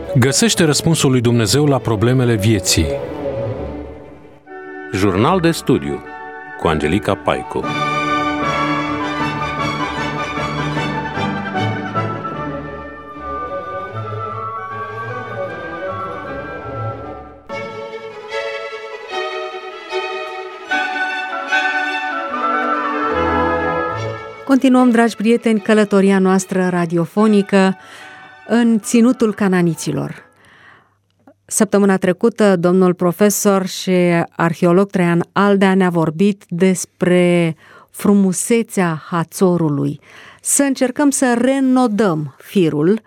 Găsește răspunsul lui Dumnezeu la problemele vieții. Jurnal de studiu cu Angelica Paicu. Continuăm, dragi prieteni, călătoria noastră radiofonică în ținutul cananiților. Săptămâna trecută, domnul profesor și arheolog Traian Aldea ne-a vorbit despre frumusețea Hațorului. Să încercăm să renodăm firul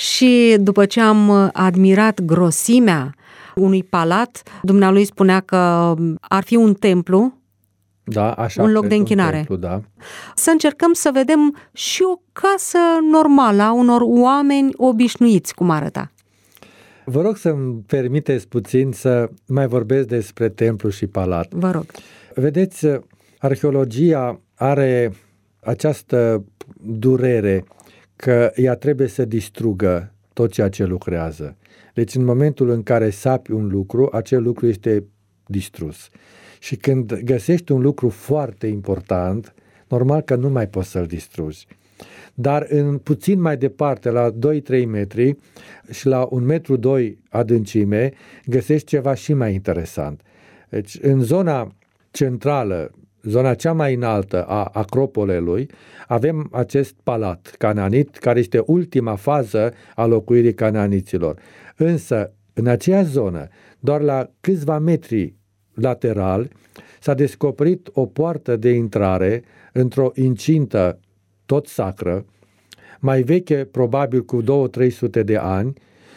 și după ce am admirat grosimea unui palat, dumnealui spunea că ar fi un templu, da, așa, un loc de închinare. Templu, da. Să încercăm să vedem și o casă normală a unor oameni obișnuiți, cum arăta. Vă rog să-mi permiteți puțin să mai vorbesc despre templu și palat. Vă rog. Vedeți, arheologia are această durere că ea trebuie să distrugă tot ceea ce lucrează. Deci în momentul în care sapi un lucru, acel lucru este distrus. Și când găsești un lucru foarte important, normal că nu mai poți să-l distrugi. Dar în puțin mai departe, la 2-3 metri și la 1,2 metru adâncime, găsești ceva și mai interesant. Deci, în zona centrală, zona cea mai înaltă a acropolelui, avem acest palat cananit, care este ultima fază a locuirii cananiților. Însă, în aceea zonă, doar la câțiva metri lateral, s-a descoperit o poartă de intrare într-o incintă tot sacră, mai veche probabil cu 200-300 de ani,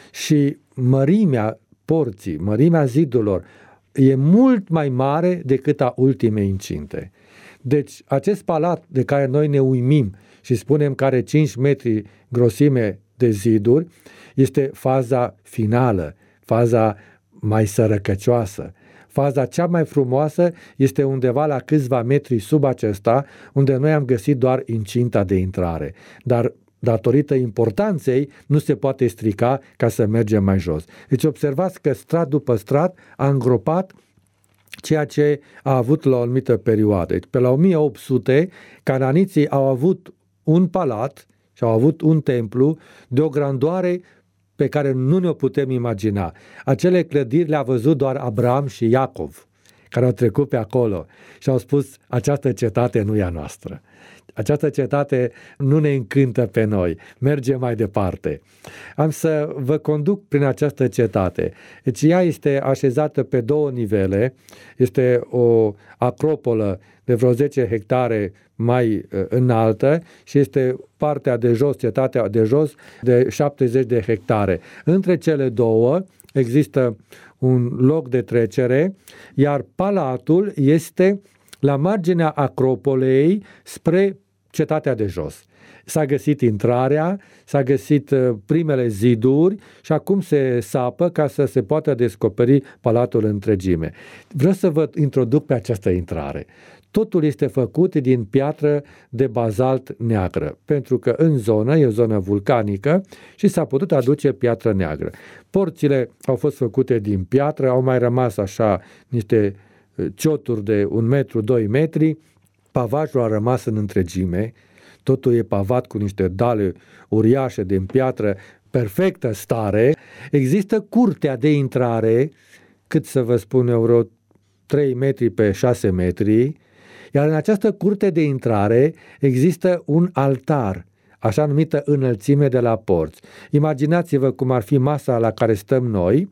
și mărimea porții, mărimea zidurilor e mult mai mare decât a ultimei incinte. Deci acest palat de care noi ne uimim și spunem că are 5 metri grosime de ziduri, este faza finală, faza mai sărăcăcioasă. Faza cea mai frumoasă este undeva la câțiva metri sub acesta, unde noi am găsit doar incinta de intrare. Dar datorită importanței nu se poate strica ca să mergem mai jos. Deci observați că strat după strat a îngropat ceea ce a avut la o anumită perioadă. Deci, pe la 1800, cananiții au avut un palat și au avut un templu de o grandoare pe care nu ne-o putem imagina. Acele clădiri le-a văzut doar Abraham și Iacov, care au trecut pe acolo și au spus: această cetate nu e a noastră. Această cetate nu ne încântă pe noi. Mergem mai departe. Am să vă conduc prin această cetate. Deci ea este așezată pe 2 nivele. Este o acropolă de vreo 10 hectare mai înaltă și este partea de jos, cetatea de jos, de 70 de hectare. Între cele două există un loc de trecere, iar palatul este la marginea acropolei spre cetatea de jos. S-a găsit intrarea, s-a găsit primele ziduri și acum se sapă ca să se poată descoperi palatul în întregime. Vreau să vă introduc pe această intrare. Totul este făcut din piatră de bazalt neagră, pentru că în zonă e o zonă vulcanică și s-a putut aduce piatră neagră. Porțile au fost făcute din piatră, au mai rămas așa niște cioturi de 1 metru, 2 metri, pavajul a rămas în întregime, totul e pavat cu niște dale uriașe din piatră, perfectă stare. Există curtea de intrare, cât să vă spun eu, vreo 3 metri pe 6 metri, iar în această curte de intrare există un altar, așa numită înălțime de la porți. Imaginați-vă cum ar fi masa la care stăm noi,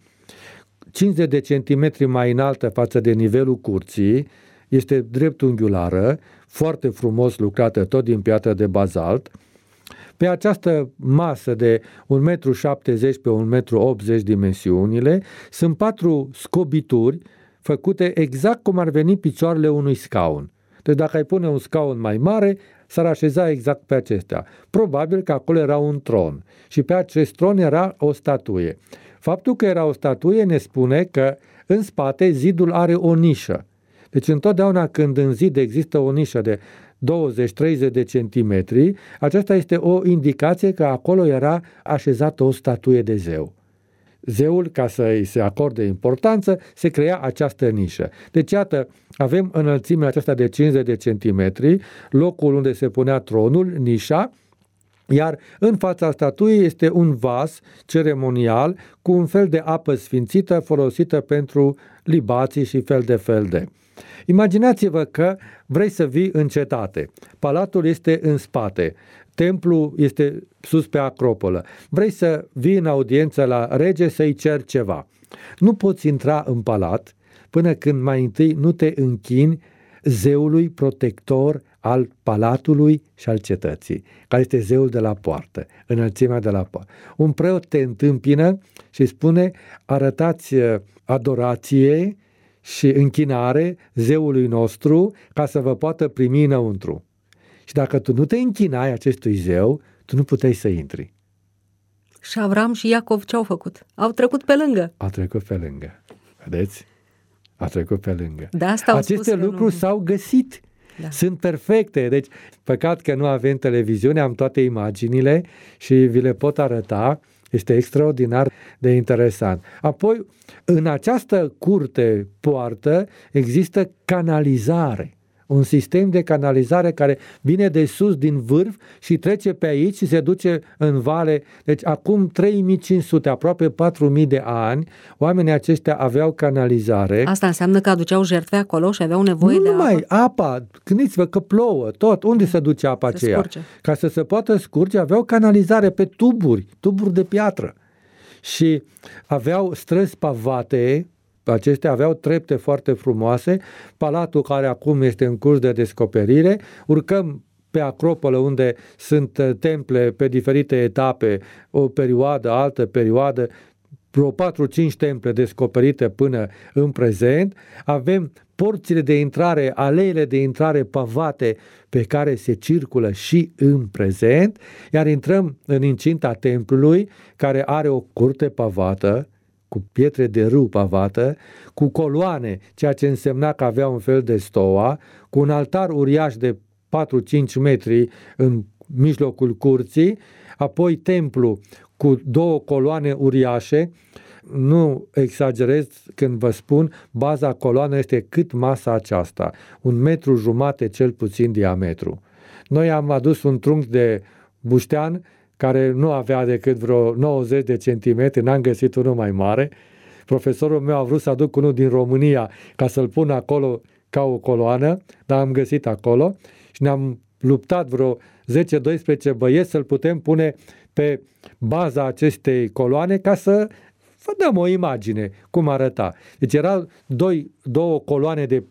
50 de centimetri mai înaltă față de nivelul curții, este dreptunghiulară, foarte frumos lucrată, tot din piatră de bazalt. Pe această masă de 1,70 metru pe 1,80 metru dimensiunile, sunt 4 scobituri făcute exact cum ar veni picioarele unui scaun. Deci dacă ai pune un scaun mai mare, s-ar așeza exact pe acestea. Probabil că acolo era un tron și pe acest tron era o statuie. Faptul că era o statuie ne spune că în spate zidul are o nișă. Deci întotdeauna când în zid există o nișă de 20-30 de centimetri, aceasta este o indicație că acolo era așezată o statuie de zeu. zeul, ca să îi se acorde importanță, se crea această nișă. Deci, iată, avem înălțimea aceasta de 50 de centimetri, locul unde se punea tronul, nișa, iar în fața statuii este un vas ceremonial cu un fel de apă sfințită folosită pentru libații și fel de. Imaginați-vă că vrei să vii în cetate. Palatul este în spate. Templul este sus pe acropolă. Vrei să vii în audiență la rege să-i ceri ceva. Nu poți intra în palat până când mai întâi nu te închini zeului protector al palatului și al cetății, care este zeul de la poartă, înălțimea de la poartă. Un preot te întâmpină și spune: arătați adorație și închinare zeului nostru ca să vă poată primi înăuntru. Și dacă tu nu te închinai acestui zeu, tu nu puteai să intri. Și Avram și Iacov ce au făcut? Au trecut pe lângă. Au trecut pe lângă. Vedeți? A trecut pe lângă. De asta au aceste spus lucruri s-au găsit. Da. Sunt perfecte. Deci, păcat că nu avem televiziune, am toate imaginile și vi le pot arăta. Este extraordinar de interesant. Apoi, în această curte poartă există canalizare. Un sistem de canalizare care vine de sus din vârf și trece pe aici și se duce în vale. Deci acum 3500, aproape 4000 de ani, oamenii aceștia aveau canalizare. Asta înseamnă că aduceau jertfe acolo și aveau nevoie de apă? Nu numai apa, gândiți-vă că plouă tot. Unde se duce apa aceea? Scurge. Ca să se poată scurge, aveau canalizare pe tuburi de piatră. Și aveau străzi pavate. Acestea aveau trepte foarte frumoase, palatul care acum este în curs de descoperire, urcăm pe acropolă unde sunt temple pe diferite etape, o perioadă, altă perioadă, vreo 4-5 temple descoperite până în prezent, avem porțile de intrare, aleile de intrare pavate pe care se circulă și în prezent, iar intrăm în incinta templului care are o curte pavată, cu pietre de râu pavată, cu coloane, ceea ce însemna că avea un fel de stoa, cu un altar uriaș de 4-5 metri în mijlocul curții, apoi templu cu 2 coloane uriașe. Nu exagerez când vă spun, baza coloană este cât masa aceasta, 1,5 metri cel puțin diametru. Noi am adus un trunchi de buștean care nu avea decât vreo 90 de centimetri, n-am găsit unul mai mare. Profesorul meu a vrut să aduc unul din România ca să-l pun acolo ca o coloană, dar am găsit acolo și ne-am luptat vreo 10-12 băieți să-l putem pune pe baza acestei coloane ca să vă dăm o imagine cum arăta. Deci erau două coloane de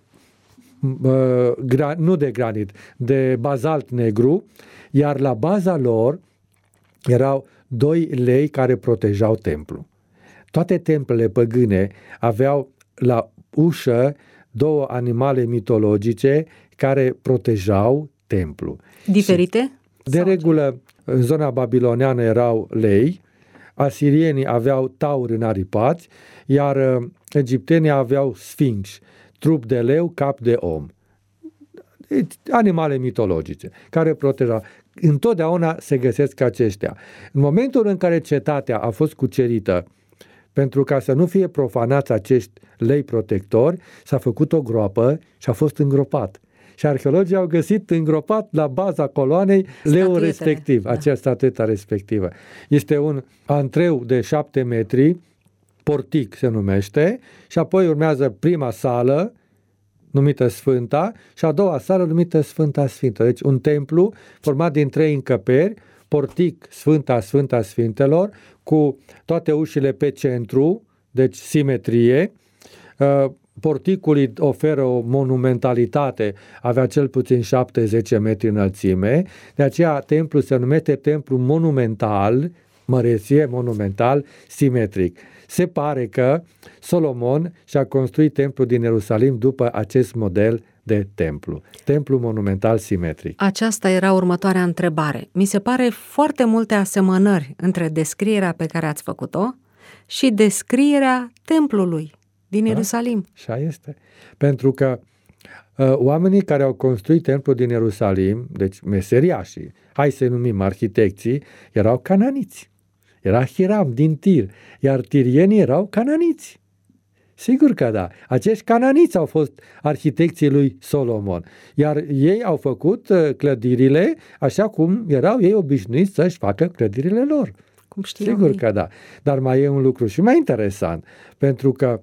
nu de granit, de bazalt negru, iar la baza lor erau 2 lei care protejau templul. Toate templele păgâne aveau la ușă 2 animale mitologice care protejau templul. Diferite? De regulă, în zona babiloneană erau lei, asirienii aveau tauri înaripați, iar egiptenii aveau sfinx, trup de leu, cap de om. Animale mitologice care protejau. Întotdeauna se găsesc aceștia. În momentul în care cetatea a fost cucerită, pentru ca să nu fie profanați acești lei protectori, s-a făcut o groapă și a fost îngropat. Și arheologii au găsit îngropat la baza coloanei leul respectiv, acea statuetă respectivă. Este un antreu de 7 metri, portic se numește, și apoi urmează prima sală, numită Sfânta, și a doua sală numită Sfânta Sfintă. Deci un templu format din 3 încăperi, portic Sfânta Sfintelor, cu toate ușile pe centru, deci simetrie. Porticul îi oferă o monumentalitate, avea cel puțin 7-10 metri înălțime, de aceea templul se numește templu monumental, măreție, monumental, simetric. Se pare că Solomon și-a construit templul din Ierusalim după acest model de templu monumental simetric. Aceasta era următoarea întrebare. Mi se pare foarte multe asemănări între descrierea pe care ați făcut-o și descrierea templului din Ierusalim. Așa este. Pentru că oamenii care au construit templul din Ierusalim, deci meseriașii, hai să-i numim arhitecții, erau cananiți. Era Hiram din Tir, iar tirienii erau cananiți. Sigur că da. Acești cananiți au fost arhitecții lui Solomon, iar ei au făcut clădirile așa cum erau ei obișnuiți să-și facă clădirile lor. Cum știau Sigur ei. că da. Dar mai e un lucru și mai interesant, pentru că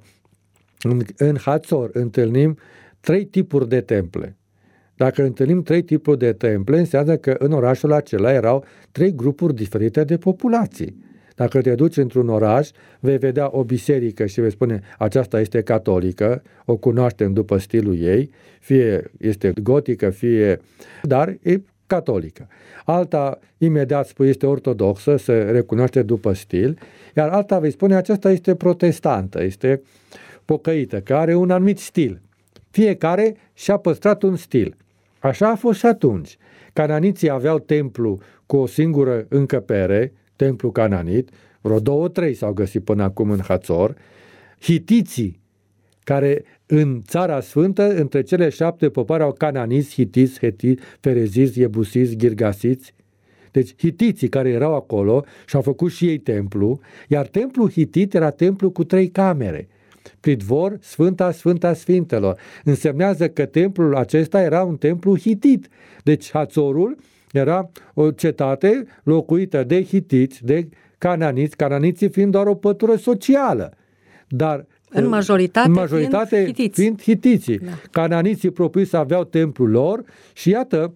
în Hațor întâlnim 3 tipuri de temple. Dacă întâlnim 3 tipuri de temple, înseamnă că în orașul acela erau 3 grupuri diferite de populații. Dacă te duci într-un oraș, vei vedea o biserică și vei spune aceasta este catolică, o cunoaștem după stilul ei, fie este gotică, dar e catolică. Alta, imediat spui, este ortodoxă, se recunoaște după stil, iar alta vei spune aceasta este protestantă, este pocăită, care are un anumit stil. Fiecare și-a păstrat un stil. Așa a fost și atunci. Cananiții aveau templu cu o singură încăpere, templu cananit, vreo 2-3 s-au găsit până acum în Hațor. Hitiții, care în Țara Sfântă, între cele 7 popoare au cananiți, hitiți, hetiți, fereziți, iebusiți, ghirgasiți. Deci hitiții care erau acolo și-au făcut și ei templu, iar templul hitit era templu cu 3 camere. Pridvor, Sfânta, Sfânta Sfintelor. Însemnează că templul acesta era un templu hitit. Deci Hațorul era o cetate locuită de hitiți, de cananiții fiind doar o pătură socială. Dar în majoritate fiind hitiții. Da. Cananiții propriu-zis aveau templul lor și iată,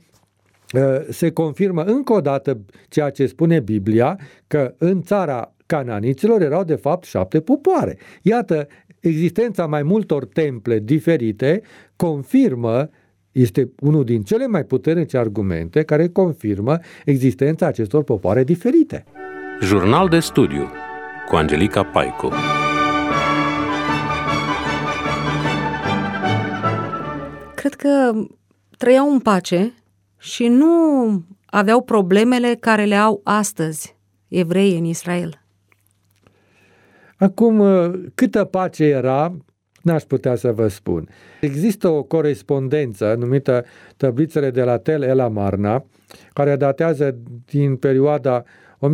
se confirmă încă o dată ceea ce spune Biblia, că în țara cananiților erau de fapt 7 popoare. Iată, existența mai multor temple diferite confirmă, este unul din cele mai puternice argumente care confirmă existența acestor popoare diferite. Jurnal de studiu cu Angelica Paicu. Cred că trăiau în pace și nu aveau problemele care le au astăzi evreii în Israel. Acum, câtă pace era, n-aș putea să vă spun. Există o corespondență numită Tablițele de la Tel El Amarna, care datează din perioada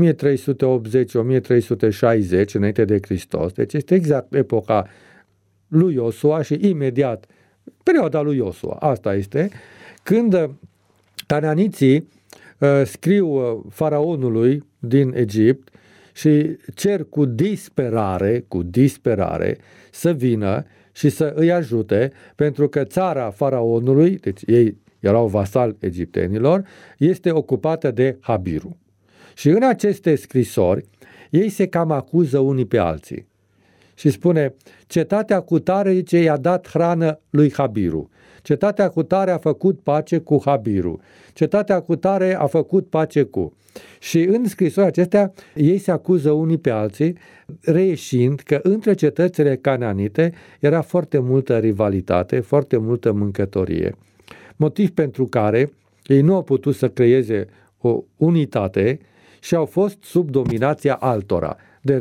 1380-1360 înainte de Hristos. Deci este exact epoca lui Iosua și imediat perioada lui Iosua. Asta este când cananiții scriu faraonului din Egipt și cer cu disperare să vină și să îi ajute, pentru că țara faraonului, deci ei erau vasali egiptenilor, este ocupată de Habiru. Și în aceste scrisori, ei se cam acuză unii pe alții. Și spune, cetatea cutare, zice, i-a dat hrană lui Habiru. Cetatea cutare a făcut pace cu Habiru. Cetatea cutare a făcut pace cu... Și în scrisorile acestea, ei se acuză unii pe alții, reieșind că între cetățile cananite era foarte multă rivalitate, foarte multă mâncătorie. Motiv pentru care ei nu au putut să creeze o unitate și au fost sub dominația altora, de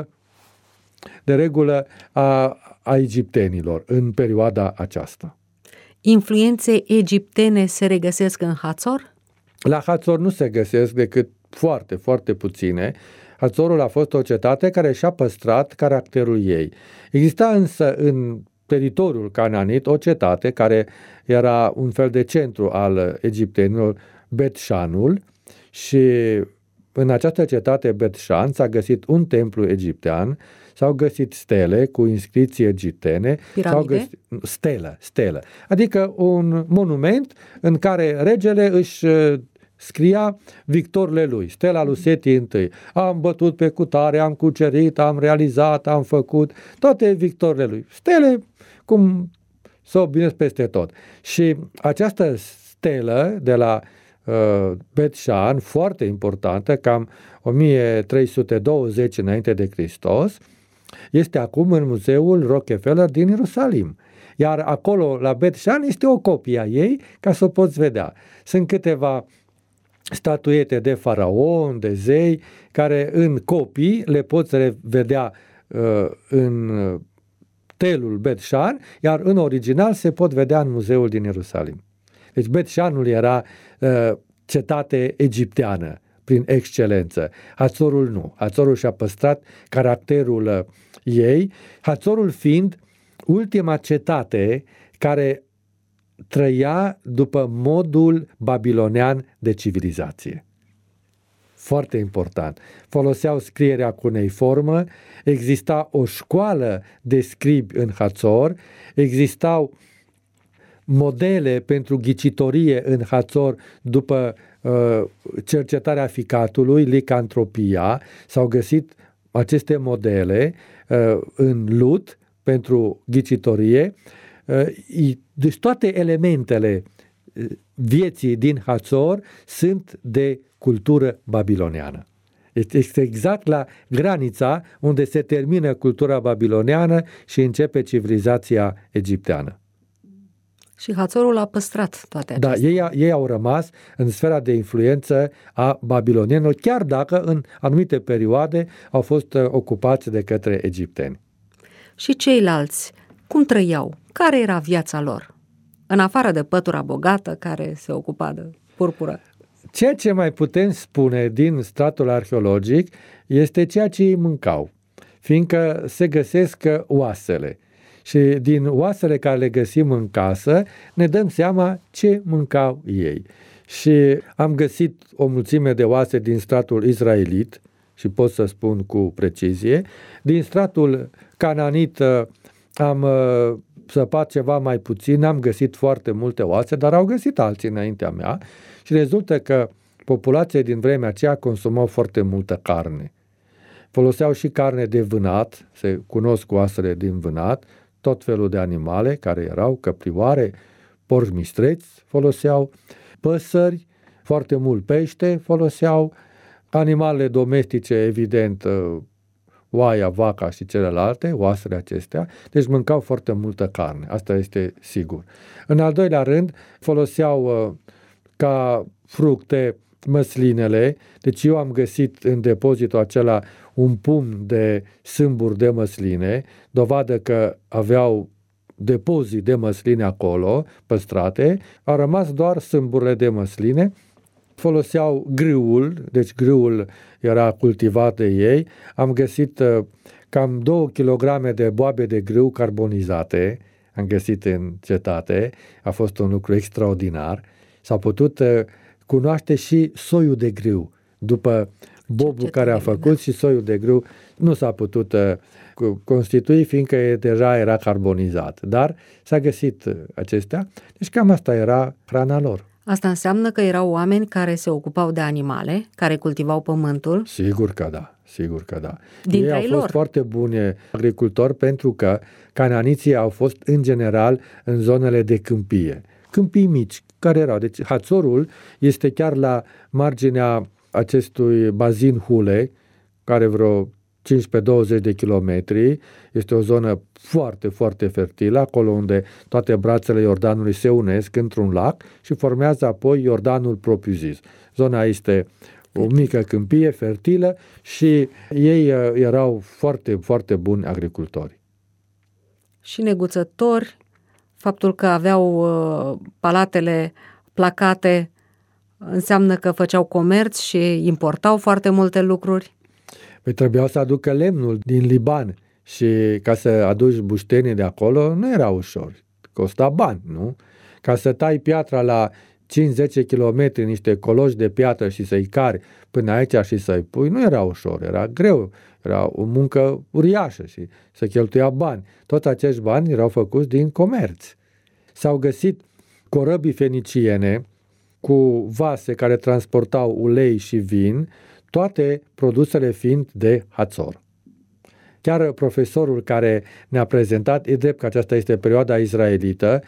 regulă a egiptenilor în perioada aceasta. Influențe egiptene se regăsesc în Hațor? La Hațor nu se găsesc decât foarte, foarte puține. Hațorul a fost o cetate care și-a păstrat caracterul ei. Exista însă în teritoriul cananit o cetate care era un fel de centru al egiptenilor, Bet-Shanul, și în această cetate Bet-Shan s-a găsit un templu egiptean, s-au găsit stele cu inscripții egiptene, stelă, adică un monument în care regele își scria victorile lui, stela lui Seti I. Am bătut pe cutare, am cucerit, am realizat, am făcut, toate victorile lui. Stele cum s-o binesc peste tot. Și această stelă de la Bet-Shan, foarte importantă, cam 1320 înainte de Hristos, este acum în muzeul Rockefeller din Ierusalim. Iar acolo, la Bet-Shan, este o copie a ei, ca să o poți vedea. Sunt câteva statuete de faraon, de zei, care în copii le poți vedea în telul Bet-Shan, iar în original se pot vedea în muzeul din Ierusalim. Deci Bet-Shanul era cetate egipteană, prin excelență. Hațorul nu. Hațorul și-a păstrat caracterul ei, Hațorul fiind ultima cetate care trăia după modul babilonean de civilizație. Foarte important. Foloseau scrierea cuneiformă, exista o școală de scribi în Hațor, existau modele pentru ghicitorie în Hațor după cercetarea ficatului, licantropia. S-au găsit aceste modele în Lut pentru ghicitorie. Deci toate elementele vieții din Hațor sunt de cultură babiloniană. Este exact la granița unde se termină cultura babiloniană și începe civilizația egipteană. Și Hațorul a păstrat toate acestea. Da, ei au rămas în sfera de influență a babilonienilor, chiar dacă în anumite perioade au fost ocupați de către egipteni. Și ceilalți, cum trăiau? Care era viața lor? În afară de pătura bogată care se ocupa de purpură. Ceea ce mai putem spune din stratul arheologic este ceea ce ei mâncau, fiindcă se găsesc oasele. Și din oasele care le găsim în casă ne dăm seama ce mâncau ei. Și am găsit o mulțime de oase din stratul israelit și pot să spun cu precizie. Din stratul cananit am săpat ceva mai puțin, am găsit foarte multe oase, dar au găsit alții înaintea mea și rezultă că populația din vremea aceea consumau foarte multă carne. Foloseau și carne de vânat, se cunosc oasele din vânat, tot felul de animale care erau, căprioare, porci mistreți foloseau, păsări, foarte mult pește foloseau, animalele domestice, evident, oaia, vaca și celelalte, oasele acestea, deci mâncau foarte multă carne, asta este sigur. În al doilea rând, foloseau ca fructe măslinele, deci eu am găsit în depozitul acela un pumn de sâmburi de măsline, dovadă că aveau depozit de măsline acolo, păstrate, a rămas doar sâmburile de măsline. Foloseau grâul, deci grâul era cultivat de ei. Am găsit cam 2 kg de boabe de grâu carbonizate, am găsit în cetate, a fost un lucru extraordinar. S-a putut cunoaște și soiul de grâu. După bobul care a făcut și soiul de grâu nu s-a putut constitui, fiindcă deja era carbonizat. Dar s-a găsit acestea. Deci cam asta era hrana lor. Asta înseamnă că erau oameni care se ocupau de animale, care cultivau pământul? Sigur că da, sigur că da. Dintre ei au fost foarte buni agricultori pentru că cananiții au fost în general în zonele de câmpie. Câmpii mici care erau. Deci Hațorul este chiar la marginea acestui bazin Hule, care vreo 15-20 de kilometri. Este o zonă foarte, foarte fertilă, acolo unde toate brațele Iordanului se unesc într-un lac și formează apoi Iordanul propriu-zis. Zona este o mică câmpie fertilă și ei erau foarte, foarte buni agricultori. Și neguțători, faptul că aveau palatele placate înseamnă că făceau comerț și importau foarte multe lucruri. Păi trebuiau să aducă lemnul din Liban și ca să aduci buștenii de acolo nu era ușor. Costa bani, nu? Ca să tai piatra la 5-10 kilometri, niște coloși de piatră și să-i cari până aici și să-i pui, nu era ușor, era greu. Era o muncă uriașă și se cheltuia bani. Toți acești bani erau făcuți din comerț. S-au găsit corăbii feniciene cu vase care transportau ulei și vin, toate produsele fiind de Hațor. Chiar profesorul care ne-a prezentat, e drept că aceasta este perioada izraelită,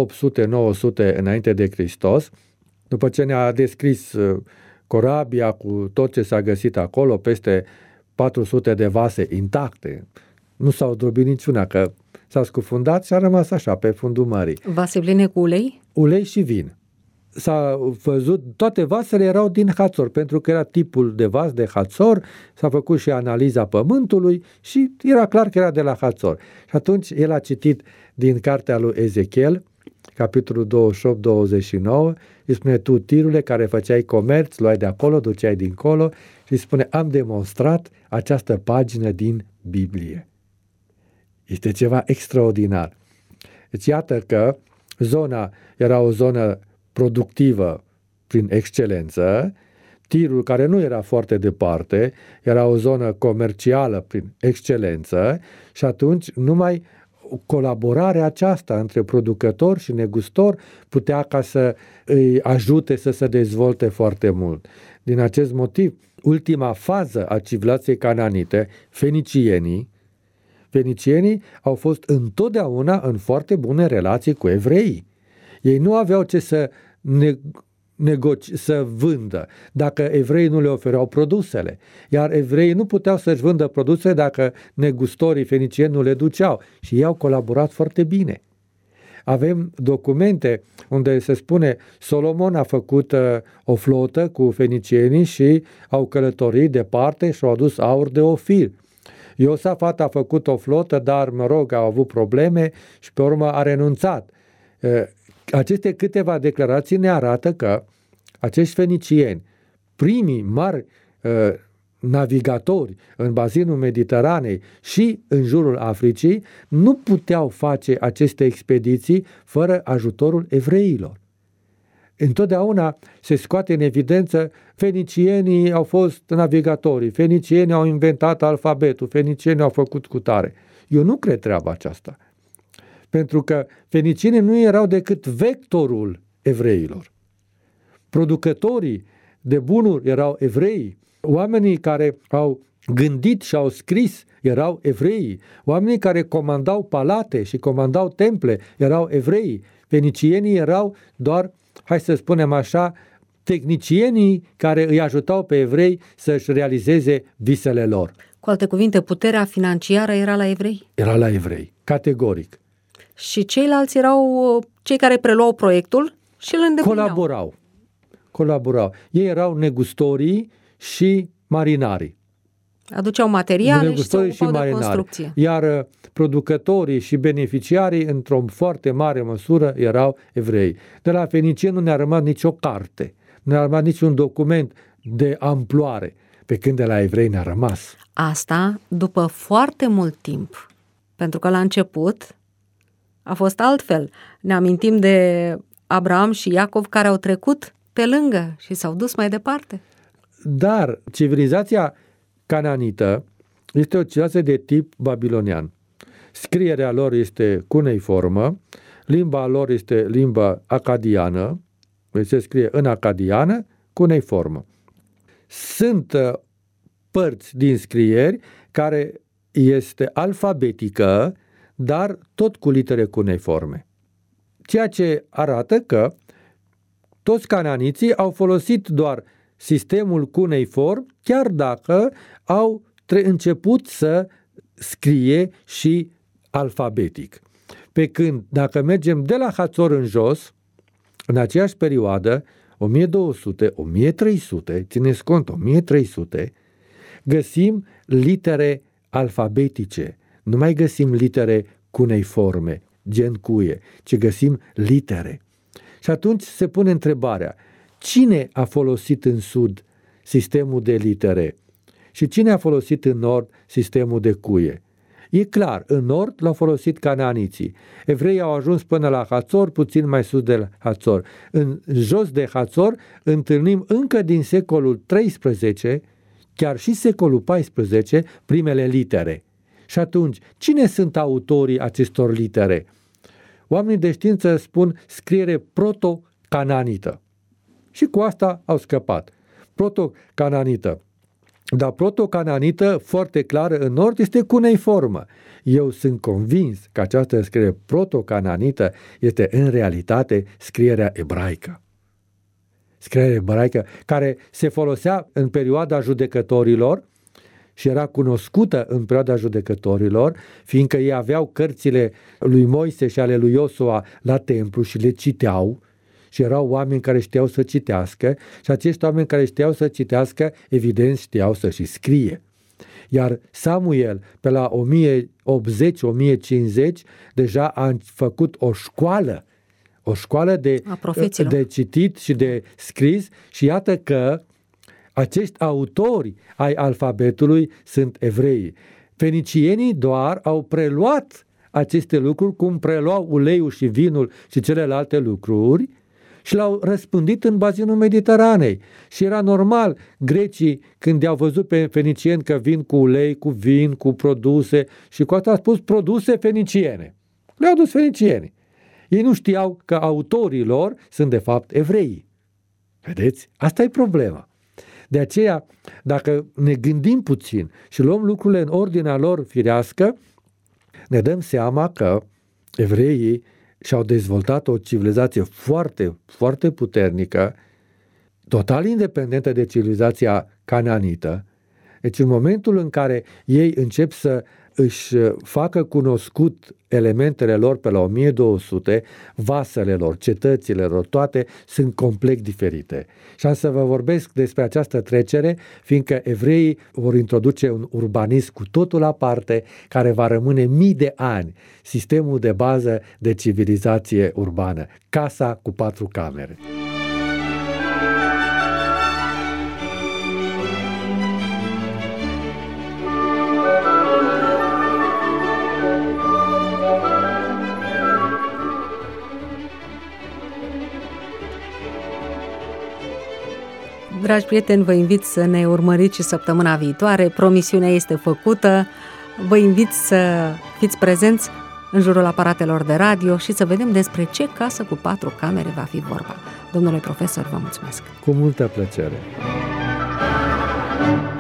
800-900 înainte de Hristos, după ce ne-a descris corabia cu tot ce s-a găsit acolo, peste 400 de vase intacte, nu s-au drobit niciuna, că s-a scufundat și a rămas așa pe fundul mării. Vase pline cu ulei? Ulei și vin. S-a văzut, toate vasele erau din Hațor, pentru că era tipul de vas de Hațor, s-a făcut și analiza pământului și era clar că era de la Hațor. Și atunci el a citit din cartea lui Ezechiel capitolul 28-29, îi spune: tu, Tirule, care făceai comerț, luai de acolo, duceai dincolo, și îi spune: am demonstrat această pagină din Biblie. Este ceva extraordinar. Deci iată că zona era o zonă productivă prin excelență, Tirul, care nu era foarte departe, era o zonă comercială prin excelență, și atunci numai colaborarea aceasta între producător și negustor putea ca să îi ajute să se dezvolte foarte mult. Din acest motiv, ultima fază a civilizației cananite, fenicienii au fost întotdeauna în foarte bune relații cu evreii. Ei nu aveau ce să să vândă dacă evreii nu le ofereau produsele, iar evreii nu puteau să-și vândă produse dacă negustorii fenicieni nu le duceau, și ei au colaborat foarte bine. Avem documente unde se spune: Solomon a făcut o flotă cu fenicienii și au călătorit departe și au adus aur de Ofir. Iosafat a făcut o flotă, dar, au avut probleme și pe urmă a renunțat. Aceste câteva declarații ne arată că acești fenicieni, primii mari navigatori în bazinul Mediteranei și în jurul Africii, nu puteau face aceste expediții fără ajutorul evreilor. Întotdeauna se scoate în evidență: fenicienii au fost navigatorii, fenicienii au inventat alfabetul, fenicienii au făcut cutare. Eu nu cred treaba aceasta. Pentru că fenicienii nu erau decât vectorul evreilor. Producătorii de bunuri erau evrei. Oamenii care au gândit și au scris erau evrei. Oamenii care comandau palate și comandau temple erau evrei. Fenicienii erau doar, hai să spunem așa, tehnicienii care îi ajutau pe evrei să-și realizeze visele lor. Cu alte cuvinte, puterea financiară era la evrei? Era la evrei, categoric. Și ceilalți erau cei care preluau proiectul și îl îndeplineau. Colaborau. Ei erau negustorii și marinarii. Aduceau materiale și se ocupau de construcție. Iar producătorii și beneficiarii, într-o foarte mare măsură, erau evrei. De la fenicieni nu ne-a rămas nicio carte, nu ne-a rămas niciun document de amploare, pe când de la evrei ne-a rămas. Asta după foarte mult timp, pentru că la început a fost altfel. Ne amintim de Abraham și Iacov, care au trecut pe lângă și s-au dus mai departe. Dar civilizația cananită este o civilizație de tip babilonian. Scrierea lor este cuneiformă, limba lor este limba acadiană, deci se scrie în acadiană, cuneiformă. Sunt părți din scrieri care este alfabetică, dar tot cu litere cuneiforme. Ceea ce arată că toți cananiții au folosit doar sistemul cuneiform, chiar dacă au început să scrie și alfabetic. Pe când, dacă mergem de la Hațor în jos, în aceeași perioadă, 1200, 1300, țineți cont, 1300, găsim litere alfabetice. Nu mai găsim litere cuneiforme, gen cuie, ci găsim litere. Și atunci se pune întrebarea: cine a folosit în sud sistemul de litere și cine a folosit în nord sistemul de cuie? E clar, în nord l-au folosit cananiții. Evreii au ajuns până la Hațor, puțin mai sus de Hațor. În jos de Hațor întâlnim încă din secolul XIII, chiar și secolul XIV, primele litere. Și atunci, cine sunt autorii acestor litere? Oamenii de știință spun scriere proto-cananită. Și cu asta au scăpat. Proto-cananită. Dar proto-cananită, foarte clară în nord, este cuneiformă. Eu sunt convins că această scriere proto-cananită este în realitate scrierea ebraică. Scrierea ebraică care se folosea în perioada judecătorilor și era cunoscută în perioada judecătorilor, fiindcă ei aveau cărțile lui Moise și ale lui Iosua la templu și le citeau, și erau oameni care știau să citească, și acești oameni care știau să citească, evident știau să și scrie. Iar Samuel, pe la 1080-1050, deja a făcut o o școală de citit și de scris și iată că acești autori ai alfabetului sunt evrei. Fenicienii doar au preluat aceste lucruri, cum preluau uleiul și vinul și celelalte lucruri și l-au răspândit în bazinul Mediteranei. Și era normal, grecii, când i-au văzut pe fenicieni că vin cu ulei, cu vin, cu produse și cu asta a spus produse feniciene. Le-au dus fenicienii. Ei nu știau că autorii lor sunt de fapt evrei. Vedeți? Asta e problema. De aceea, dacă ne gândim puțin și luăm lucrurile în ordinea lor firească, ne dăm seama că evreii și-au dezvoltat o civilizație foarte, foarte puternică, total independentă de civilizația cananită. Deci în momentul în care ei încep să își facă cunoscut elementele lor pe la 1200, vasele lor, cetățile lor, toate sunt complet diferite. Și am să vă vorbesc despre această trecere, fiindcă evreii vor introduce un urbanism cu totul aparte, care va rămâne mii de ani, sistemul de bază de civilizație urbană, casa cu 4 camere. Dragi prieteni, vă invit să ne urmăriți și săptămâna viitoare. Promisiunea este făcută. Vă invit să fiți prezenți în jurul aparatelor de radio și să vedem despre ce casă cu 4 camere va fi vorba. Domnule profesor, vă mulțumesc. Cu multă plăcere.